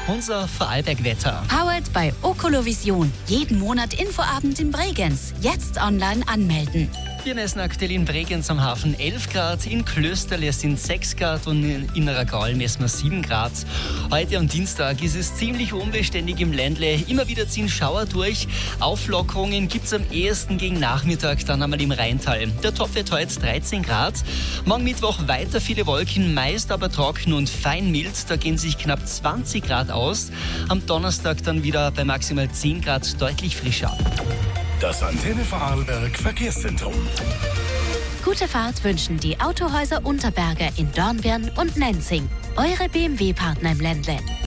unser Vorarlberg-Wetter. Powered by Okolovision. Jeden Monat Infoabend in Bregenz. Jetzt online anmelden. Wir messen aktuell in Bregenz am Hafen 11 Grad, in Klösterle sind 6 Grad und in Innerer Gaul messen wir 7 Grad. Heute am Dienstag ist es ziemlich unbeständig im Ländle. Immer wieder ziehen Schauer durch. Auflockerungen gibt es am ehesten gegen Nachmittag, dann einmal im Rheintal. Der Top wird heute 13 Grad. Morgen Mittwoch weiter viele Wolken, meist aber trocken und fein mild. Da gehen sich knapp 20 Grad aus. Am Donnerstag dann wieder bei maximal 10 Grad deutlich frischer. Das Antenne Vorarlberg Verkehrszentrum. Gute Fahrt wünschen die Autohäuser Unterberger in Dornbirn und Nenzing. Eure BMW-Partner im Ländle.